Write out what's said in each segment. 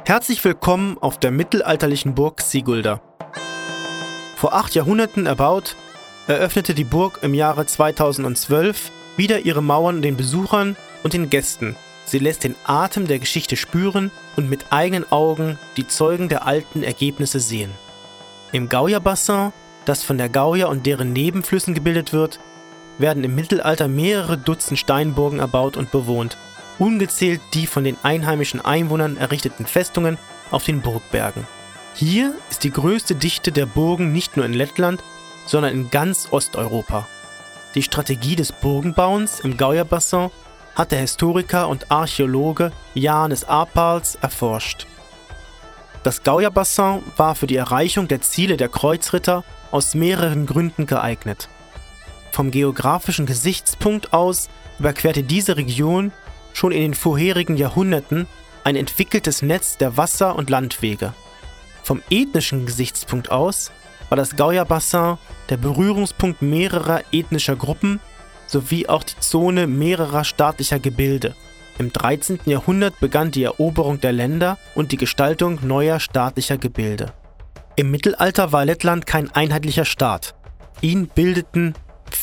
Herzlich willkommen auf der mittelalterlichen Burg Sigulda. Vor 8 Jahrhunderten erbaut, eröffnete die Burg im Jahre 2012 wieder ihre Mauern den Besuchern und den Gästen. Sie lässt den Atem der Geschichte spüren und mit eigenen Augen die Zeugen der alten Ergebnisse sehen. Im Gauja-Bassin, das von der Gauja und deren Nebenflüssen gebildet wird, werden im Mittelalter mehrere Dutzend Steinburgen erbaut und bewohnt, ungezählt die von den einheimischen Einwohnern errichteten Festungen auf den Burgbergen. Hier ist die größte Dichte der Burgen nicht nur in Lettland, sondern in ganz Osteuropa. Die Strategie des Burgenbauens im Gauja-Bassin hat der Historiker und Archäologe Jānis Ārpāls erforscht. Das Gauja-Bassin war für die Erreichung der Ziele der Kreuzritter aus mehreren Gründen geeignet. Vom geografischen Gesichtspunkt aus überquerte diese Region schon in den vorherigen Jahrhunderten ein entwickeltes Netz der Wasser- und Landwege. Vom ethnischen Gesichtspunkt aus war das Gauja-Bassin der Berührungspunkt mehrerer ethnischer Gruppen sowie auch die Zone mehrerer staatlicher Gebilde. Im 13. Jahrhundert begann die Eroberung der Länder und die Gestaltung neuer staatlicher Gebilde. Im Mittelalter war Lettland kein einheitlicher Staat. Ihn bildeten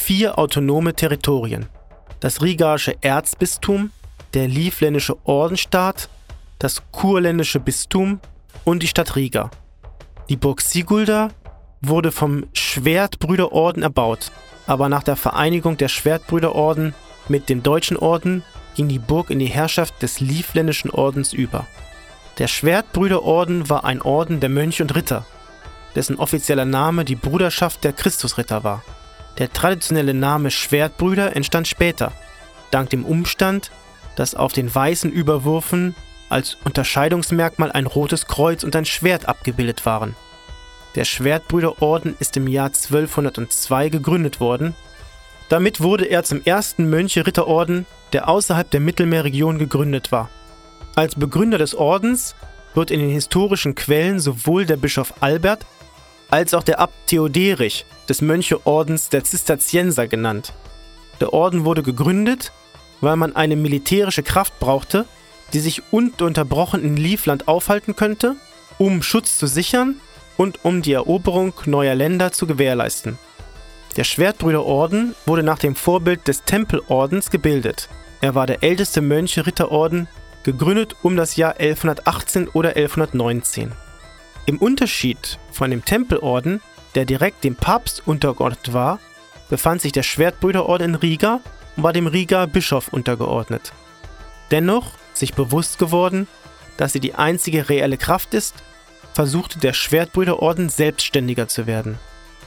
4 autonome Territorien: das Rigaische Erzbistum, der Livländische Ordensstaat, das Kurländische Bistum und die Stadt Riga. Die Burg Sigulda wurde vom Schwertbrüderorden erbaut, aber nach der Vereinigung der Schwertbrüderorden mit dem Deutschen Orden ging die Burg in die Herrschaft des Livländischen Ordens über. Der Schwertbrüderorden war ein Orden der Mönche und Ritter, dessen offizieller Name die Bruderschaft der Christusritter war. Der traditionelle Name Schwertbrüder entstand später, dank dem Umstand, dass auf den weißen Überwürfen als Unterscheidungsmerkmal ein rotes Kreuz und ein Schwert abgebildet waren. Der Schwertbrüderorden ist im Jahr 1202 gegründet worden. Damit wurde er zum ersten Mönche-Ritterorden, der außerhalb der Mittelmeerregion gegründet war. Als Begründer des Ordens wird in den historischen Quellen sowohl der Bischof Albert als auch der Abt Theoderich des Möncheordens der Zisterzienser genannt. Der Orden wurde gegründet, weil man eine militärische Kraft brauchte, die sich ununterbrochen in Livland aufhalten könnte, um Schutz zu sichern und um die Eroberung neuer Länder zu gewährleisten. Der Schwertbrüderorden wurde nach dem Vorbild des Tempelordens gebildet. Er war der älteste Mönche-Ritterorden, gegründet um das Jahr 1118 oder 1119. Im Unterschied von dem Tempelorden, der direkt dem Papst untergeordnet war, befand sich der Schwertbrüderorden in Riga und war dem Rigaer Bischof untergeordnet. Dennoch, sich bewusst geworden, dass sie die einzige reelle Kraft ist, versuchte der Schwertbrüderorden selbstständiger zu werden.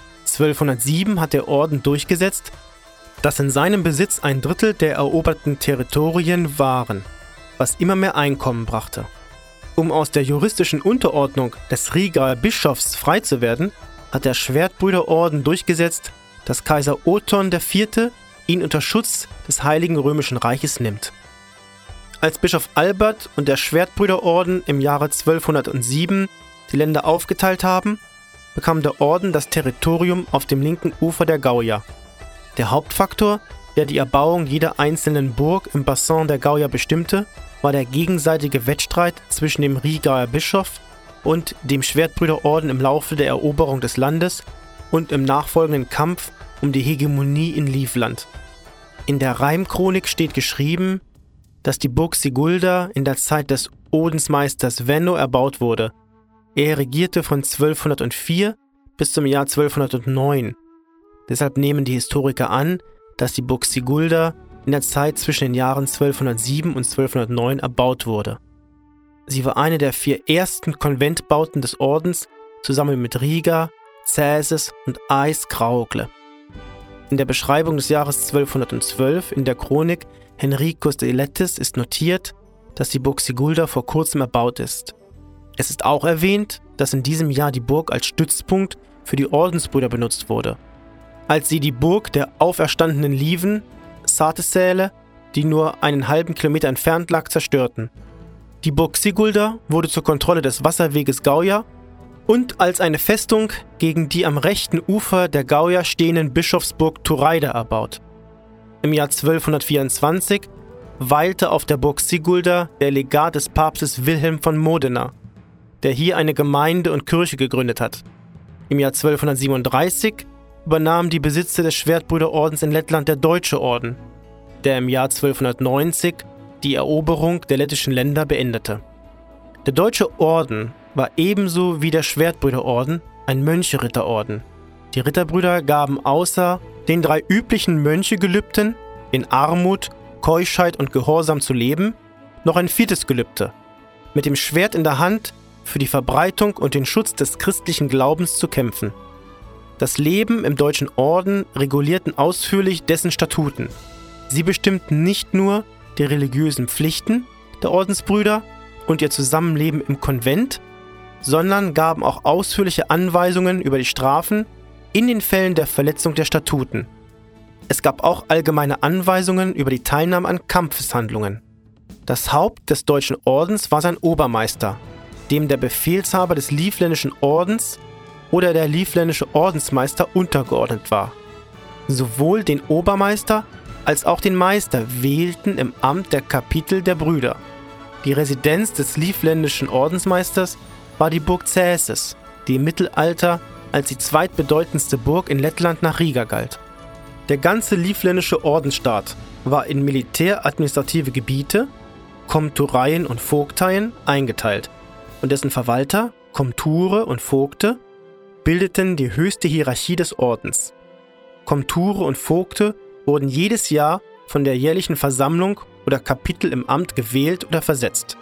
1207 hat der Orden durchgesetzt, dass in seinem Besitz 1/3 der eroberten Territorien waren, was immer mehr Einkommen brachte. Um aus der juristischen Unterordnung des Rigaer Bischofs frei zu werden, hat der Schwertbrüderorden durchgesetzt, dass Kaiser Othon IV. Ihn unter Schutz des Heiligen Römischen Reiches nimmt. Als Bischof Albert und der Schwertbrüderorden im Jahre 1207 die Länder aufgeteilt haben, bekam der Orden das Territorium auf dem linken Ufer der Gauja. Der Hauptfaktor, der die Erbauung jeder einzelnen Burg im Bassin der Gauja bestimmte, war der gegenseitige Wettstreit zwischen dem Rigaer Bischof und dem Schwertbrüderorden im Laufe der Eroberung des Landes und im nachfolgenden Kampf um die Hegemonie in Livland. In der Reimchronik steht geschrieben, dass die Burg Sigulda in der Zeit des Odensmeisters Venno erbaut wurde. Er regierte von 1204 bis zum Jahr 1209. Deshalb nehmen die Historiker an, dass die Burg Sigulda in der Zeit zwischen den Jahren 1207 und 1209 erbaut wurde. Sie war eine der 4 ersten Konventbauten des Ordens, zusammen mit Riga, Cäses und Ais Kraugle. In der Beschreibung des Jahres 1212 in der Chronik Henricus de Lettis ist notiert, dass die Burg Sigulda vor kurzem erbaut ist. Es ist auch erwähnt, dass in diesem Jahr die Burg als Stützpunkt für die Ordensbrüder benutzt wurde, als sie die Burg der auferstandenen Lieven, Satesäle, die nur einen halben Kilometer entfernt lag, zerstörten. Die Burg Sigulda wurde zur Kontrolle des Wasserweges Gauja und als eine Festung gegen die am rechten Ufer der Gauja stehenden Bischofsburg Turejda erbaut. Im Jahr 1224 weilte auf der Burg Sigulda der Legat des Papstes Wilhelm von Modena, der hier eine Gemeinde und Kirche gegründet hat. Im Jahr 1237 übernahm die Besitzer des Schwertbrüderordens in Lettland der Deutsche Orden, der im Jahr 1290 die Eroberung der lettischen Länder beendete. Der Deutsche Orden war ebenso wie der Schwertbrüderorden ein Möncheritterorden. Die Ritterbrüder gaben außer den 3 üblichen Mönchegelübden, in Armut, Keuschheit und Gehorsam zu leben, noch ein 4. Gelübde, mit dem Schwert in der Hand für die Verbreitung und den Schutz des christlichen Glaubens zu kämpfen. Das Leben im Deutschen Orden regulierten ausführlich dessen Statuten. Sie bestimmten nicht nur die religiösen Pflichten der Ordensbrüder und ihr Zusammenleben im Konvent, sondern gaben auch ausführliche Anweisungen über die Strafen in den Fällen der Verletzung der Statuten. Es gab auch allgemeine Anweisungen über die Teilnahme an Kampfeshandlungen. Das Haupt des Deutschen Ordens war sein Obermeister, dem der Befehlshaber des Livländischen Ordens oder der Livländische Ordensmeister untergeordnet war. Sowohl den Obermeister als auch den Meister wählten im Amt der Kapitel der Brüder. Die Residenz des Livländischen Ordensmeisters war die Burg Cäses, die im Mittelalter als die zweitbedeutendste Burg in Lettland nach Riga galt. Der ganze livländische Ordensstaat war in militäradministrative Gebiete, Komtureien und Vogteien eingeteilt und dessen Verwalter, Komture und Vogte, bildeten die höchste Hierarchie des Ordens. Komture und Vogte wurden jedes Jahr von der jährlichen Versammlung oder Kapitel im Amt gewählt oder versetzt.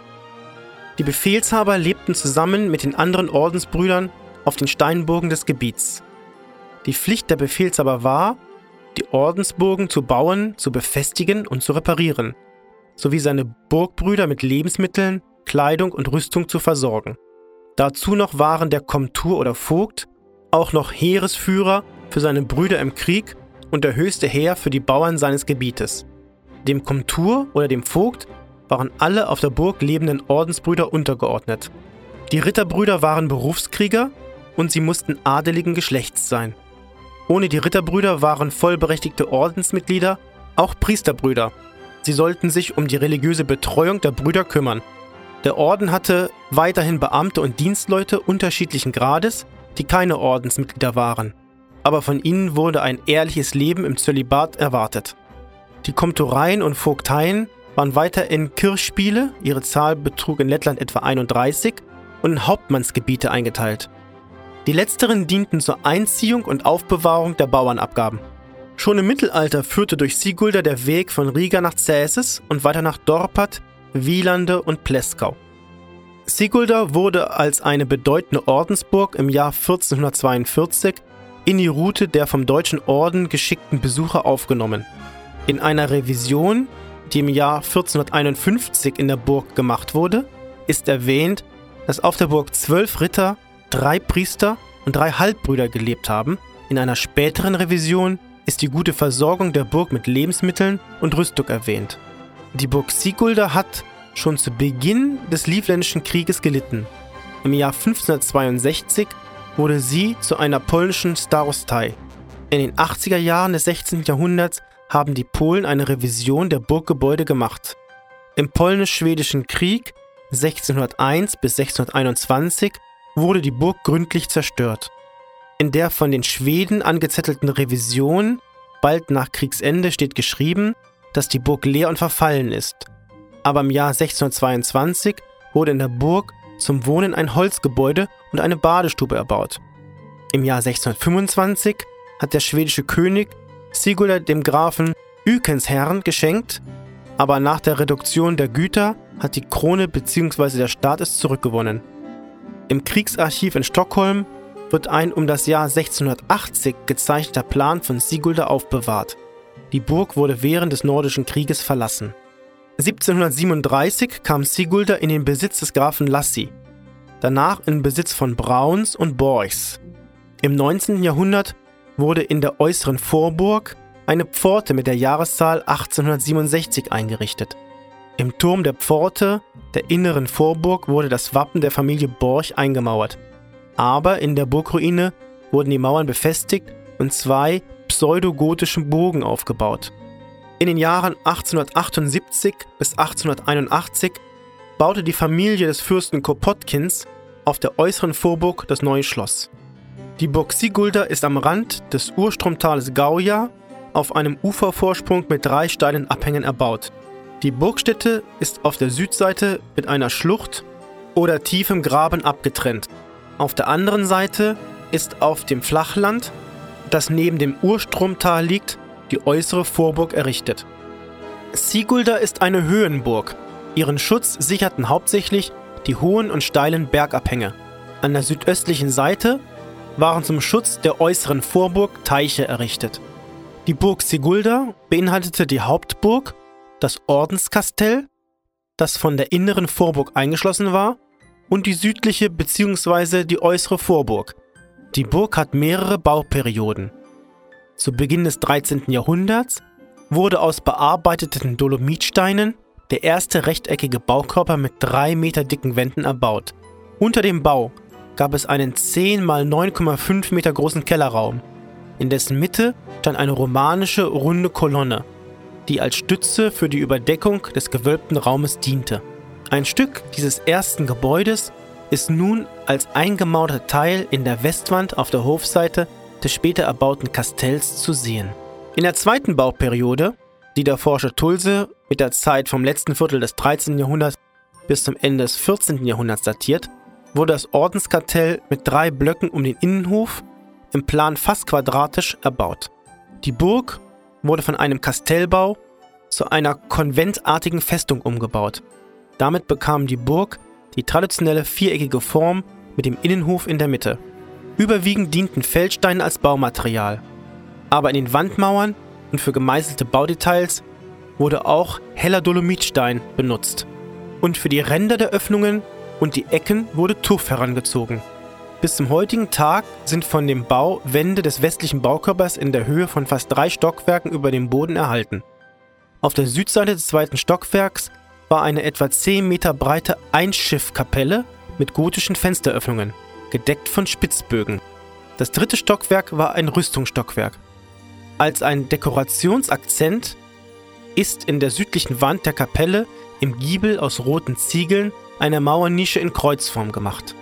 Die Befehlshaber lebten zusammen mit den anderen Ordensbrüdern auf den Steinburgen des Gebiets. Die Pflicht der Befehlshaber war, die Ordensburgen zu bauen, zu befestigen und zu reparieren, sowie seine Burgbrüder mit Lebensmitteln, Kleidung und Rüstung zu versorgen. Dazu noch waren der Komtur oder Vogt auch noch Heeresführer für seine Brüder im Krieg und der höchste Herr für die Bauern seines Gebietes. Dem Komtur oder dem Vogt waren alle auf der Burg lebenden Ordensbrüder untergeordnet. Die Ritterbrüder waren Berufskrieger und sie mussten adeligen Geschlechts sein. Ohne die Ritterbrüder waren vollberechtigte Ordensmitglieder auch Priesterbrüder. Sie sollten sich um die religiöse Betreuung der Brüder kümmern. Der Orden hatte weiterhin Beamte und Dienstleute unterschiedlichen Grades, die keine Ordensmitglieder waren. Aber von ihnen wurde ein ehrliches Leben im Zölibat erwartet. Die Komtureien und Vogteien waren weiter in Kirchspiele, ihre Zahl betrug in Lettland etwa 31, und in Hauptmannsgebiete eingeteilt. Die letzteren dienten zur Einziehung und Aufbewahrung der Bauernabgaben. Schon im Mittelalter führte durch Sigulda der Weg von Riga nach Cäses und weiter nach Dorpat, Wielande und Pleskau. Sigulda wurde als eine bedeutende Ordensburg im Jahr 1442 in die Route der vom Deutschen Orden geschickten Besucher aufgenommen. In einer Revision, die im Jahr 1451 in der Burg gemacht wurde, ist erwähnt, dass auf der Burg 12 Ritter, 3 Priester und 3 Halbbrüder gelebt haben. In einer späteren Revision ist die gute Versorgung der Burg mit Lebensmitteln und Rüstung erwähnt. Die Burg Sigulda hat schon zu Beginn des Livländischen Krieges gelitten. Im Jahr 1562 wurde sie zu einer polnischen Starostei. In den 80er Jahren des 16. Jahrhunderts haben die Polen eine Revision der Burggebäude gemacht. Im Polnisch-Schwedischen Krieg 1601 bis 1621 wurde die Burg gründlich zerstört. In der von den Schweden angezettelten Revision bald nach Kriegsende steht geschrieben, dass die Burg leer und verfallen ist. Aber im Jahr 1622 wurde in der Burg zum Wohnen ein Holzgebäude und eine Badestube erbaut. Im Jahr 1625 hat der schwedische König Sigulda dem Grafen Ykensherrn geschenkt, aber nach der Reduktion der Güter hat die Krone bzw. der Staat es zurückgewonnen. Im Kriegsarchiv in Stockholm wird ein um das Jahr 1680 gezeichneter Plan von Sigulda aufbewahrt. Die Burg wurde während des Nordischen Krieges verlassen. 1737 kam Sigulda in den Besitz des Grafen Lassi, danach in Besitz von Brauns und Borchs. Im 19. Jahrhundert wurde in der äußeren Vorburg eine Pforte mit der Jahreszahl 1867 eingerichtet. Im Turm der Pforte der inneren Vorburg wurde das Wappen der Familie Borch eingemauert. Aber in der Burgruine wurden die Mauern befestigt und 2 pseudogotische Bogen aufgebaut. In den Jahren 1878 bis 1881 baute die Familie des Fürsten Kopotkins auf der äußeren Vorburg das neue Schloss. Die Burg Sigulda ist am Rand des Urstromtales Gauja auf einem Ufervorsprung mit 3 steilen Abhängen erbaut. Die Burgstätte ist auf der Südseite mit einer Schlucht oder tiefem Graben abgetrennt. Auf der anderen Seite ist auf dem Flachland, das neben dem Urstromtal liegt, die äußere Vorburg errichtet. Sigulda ist eine Höhenburg. Ihren Schutz sicherten hauptsächlich die hohen und steilen Bergabhänge. An der südöstlichen Seite waren zum Schutz der äußeren Vorburg Teiche errichtet. Die Burg Sigulda beinhaltete die Hauptburg, das Ordenskastell, das von der inneren Vorburg eingeschlossen war, und die südliche bzw. die äußere Vorburg. Die Burg hat mehrere Bauperioden. Zu Beginn des 13. Jahrhunderts wurde aus bearbeiteten Dolomitsteinen der erste rechteckige Baukörper mit 3 Meter dicken Wänden erbaut. Unter dem Bau gab es einen 10 x 9,5 Meter großen Kellerraum. In dessen Mitte stand eine romanische runde Kolonne, die als Stütze für die Überdeckung des gewölbten Raumes diente. Ein Stück dieses ersten Gebäudes ist nun als eingemauerter Teil in der Westwand auf der Hofseite des später erbauten Kastells zu sehen. In der zweiten Bauperiode, die der Forscher Tulse mit der Zeit vom letzten Viertel des 13. Jahrhunderts bis zum Ende des 14. Jahrhunderts datiert, wurde das Ordenskastell mit 3 Blöcken um den Innenhof im Plan fast quadratisch erbaut. Die Burg wurde von einem Kastellbau zu einer konventartigen Festung umgebaut. Damit bekam die Burg die traditionelle viereckige Form mit dem Innenhof in der Mitte. Überwiegend dienten Feldsteine als Baumaterial, aber in den Wandmauern und für gemeißelte Baudetails wurde auch heller Dolomitstein benutzt. Und für die Ränder der Öffnungen und die Ecken wurde Tuff herangezogen. Bis zum heutigen Tag sind von dem Bau Wände des westlichen Baukörpers in der Höhe von fast 3 Stockwerken über dem Boden erhalten. Auf der Südseite des 2. Stockwerks war eine etwa 10 Meter breite Einschiffkapelle mit gotischen Fensteröffnungen, gedeckt von Spitzbögen. Das 3. Stockwerk war ein Rüstungsstockwerk. Als ein Dekorationsakzent ist in der südlichen Wand der Kapelle im Giebel aus roten Ziegeln eine Mauernische in Kreuzform gemacht.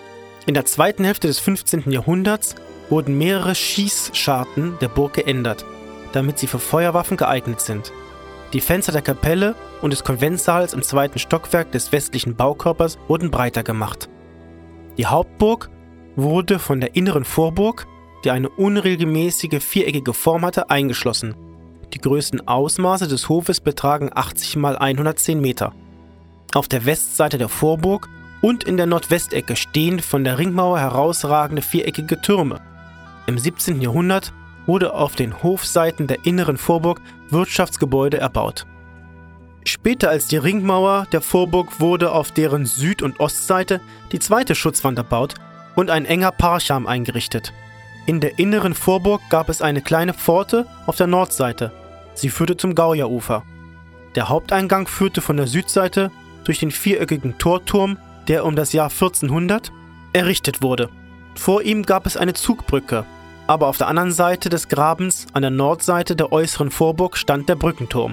In der zweiten Hälfte des 15. Jahrhunderts wurden mehrere Schießscharten der Burg geändert, damit sie für Feuerwaffen geeignet sind. Die Fenster der Kapelle und des Konventsaals im 2. Stockwerk des westlichen Baukörpers wurden breiter gemacht. Die Hauptburg wurde von der inneren Vorburg, die eine unregelmäßige viereckige Form hatte, eingeschlossen. Die größten Ausmaße des Hofes betragen 80 x 110 Meter. Auf der Westseite der Vorburg und in der Nordwestecke stehen von der Ringmauer herausragende viereckige Türme. Im 17. Jahrhundert wurde auf den Hofseiten der inneren Vorburg Wirtschaftsgebäude erbaut. Später als die Ringmauer der Vorburg wurde auf deren Süd- und Ostseite die zweite Schutzwand erbaut und ein enger Parcham eingerichtet. In der inneren Vorburg gab es eine kleine Pforte auf der Nordseite. Sie führte zum Gauja-Ufer. Der Haupteingang führte von der Südseite durch den viereckigen Torturm, der um das Jahr 1400 errichtet wurde. Vor ihm gab es eine Zugbrücke, aber auf der anderen Seite des Grabens, an der Nordseite der äußeren Vorburg, stand der Brückenturm.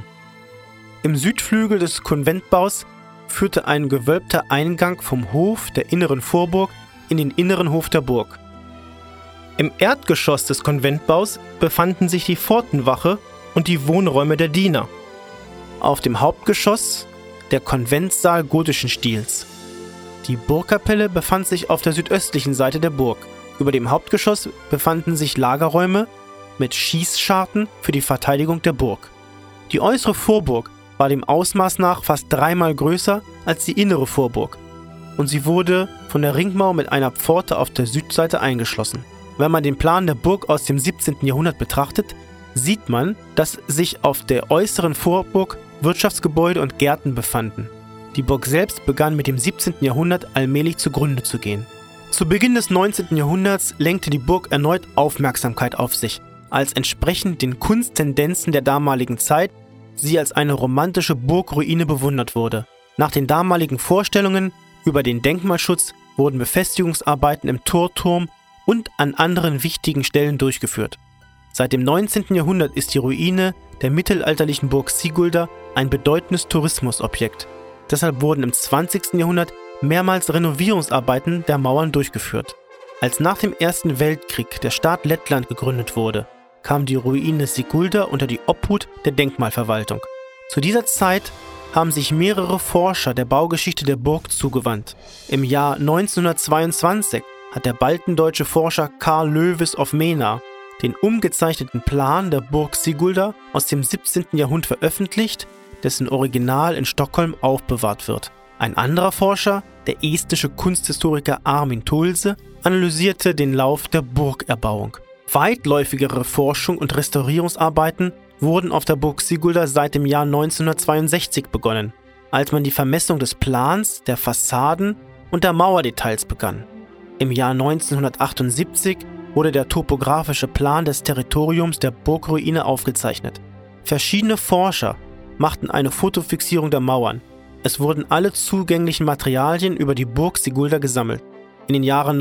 Im Südflügel des Konventbaus führte ein gewölbter Eingang vom Hof der inneren Vorburg in den inneren Hof der Burg. Im Erdgeschoss des Konventbaus befanden sich die Pfortenwache und die Wohnräume der Diener. Auf dem Hauptgeschoss der Konventsaal gotischen Stils. Die Burgkapelle befand sich auf der südöstlichen Seite der Burg. Über dem Hauptgeschoss befanden sich Lagerräume mit Schießscharten für die Verteidigung der Burg. Die äußere Vorburg war dem Ausmaß nach fast 3-mal größer als die innere Vorburg und sie wurde von der Ringmauer mit einer Pforte auf der Südseite eingeschlossen. Wenn man den Plan der Burg aus dem 17. Jahrhundert betrachtet, sieht man, dass sich auf der äußeren Vorburg Wirtschaftsgebäude und Gärten befanden. Die Burg selbst begann mit dem 17. Jahrhundert allmählich zugrunde zu gehen. Zu Beginn des 19. Jahrhunderts lenkte die Burg erneut Aufmerksamkeit auf sich, als entsprechend den Kunsttendenzen der damaligen Zeit sie als eine romantische Burgruine bewundert wurde. Nach den damaligen Vorstellungen über den Denkmalschutz wurden Befestigungsarbeiten im Torturm und an anderen wichtigen Stellen durchgeführt. Seit dem 19. Jahrhundert ist die Ruine der mittelalterlichen Burg Sigulda ein bedeutendes Tourismusobjekt. Deshalb wurden im 20. Jahrhundert mehrmals Renovierungsarbeiten der Mauern durchgeführt. Als nach dem Ersten Weltkrieg der Staat Lettland gegründet wurde, kam die Ruine Sigulda unter die Obhut der Denkmalverwaltung. Zu dieser Zeit haben sich mehrere Forscher der Baugeschichte der Burg zugewandt. Im Jahr 1922 hat der baltendeutsche Forscher Carl Löwes of Mena den umgezeichneten Plan der Burg Sigulda aus dem 17. Jahrhundert veröffentlicht, dessen Original in Stockholm aufbewahrt wird. Ein anderer Forscher, der estische Kunsthistoriker Armin Tulse, analysierte den Lauf der Burgerbauung. Weitläufigere Forschung und Restaurierungsarbeiten wurden auf der Burg Sigulda seit dem Jahr 1962 begonnen, als man die Vermessung des Plans, der Fassaden und der Mauerdetails begann. Im Jahr 1978 wurde der topografische Plan des Territoriums der Burgruine aufgezeichnet. Verschiedene Forscher machten eine Fotofixierung der Mauern. Es wurden alle zugänglichen Materialien über die Burg Sigulda gesammelt. In den Jahren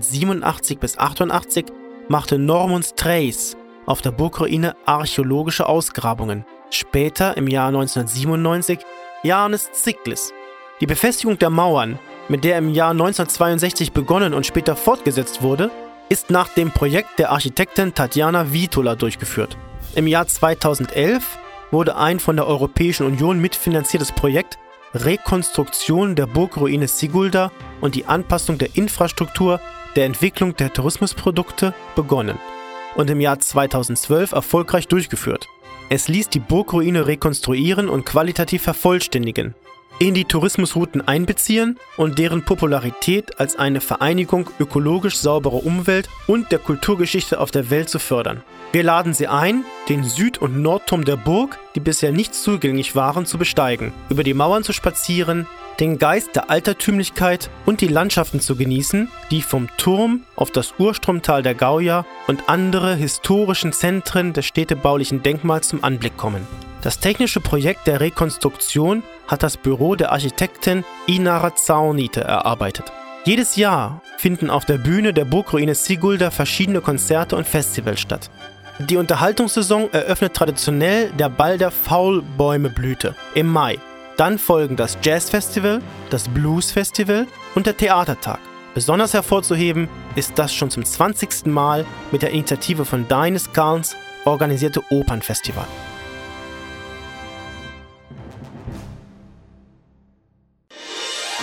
1987 bis 1988 machte Norman Strays auf der Burgruine archäologische Ausgrabungen. Später, im Jahr 1997, Janis Ziklis. Die Befestigung der Mauern, mit der im Jahr 1962 begonnen und später fortgesetzt wurde, ist nach dem Projekt der Architektin Tatjana Vitola durchgeführt. Im Jahr 2011 wurde ein von der Europäischen Union mitfinanziertes Projekt Rekonstruktion der Burgruine Sigulda und die Anpassung der Infrastruktur der Entwicklung der Tourismusprodukte begonnen und im Jahr 2012 erfolgreich durchgeführt. Es ließ die Burgruine rekonstruieren und qualitativ vervollständigen, in die Tourismusrouten einbeziehen und deren Popularität als eine Vereinigung ökologisch sauberer Umwelt und der Kulturgeschichte auf der Welt zu fördern. Wir laden Sie ein, den Süd- und Nordturm der Burg, die bisher nicht zugänglich waren, zu besteigen, über die Mauern zu spazieren, den Geist der Altertümlichkeit und die Landschaften zu genießen, die vom Turm auf das Urstromtal der Gauja und andere historischen Zentren des städtebaulichen Denkmals zum Anblick kommen. Das technische Projekt der Rekonstruktion hat das Büro der Architektin Inara Zaunite erarbeitet. Jedes Jahr finden auf der Bühne der Burgruine Sigulda verschiedene Konzerte und Festivals statt. Die Unterhaltungssaison eröffnet traditionell der Ball der Faulbäumeblüte im Mai. Dann folgen das Jazzfestival, das Bluesfestival und der Theatertag. Besonders hervorzuheben ist das schon zum 20. Mal mit der Initiative von Dines Carls organisierte Opernfestival.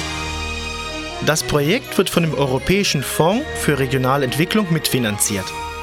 Das Projekt wird von dem Europäischen Fonds für Regionale Entwicklung mitfinanziert.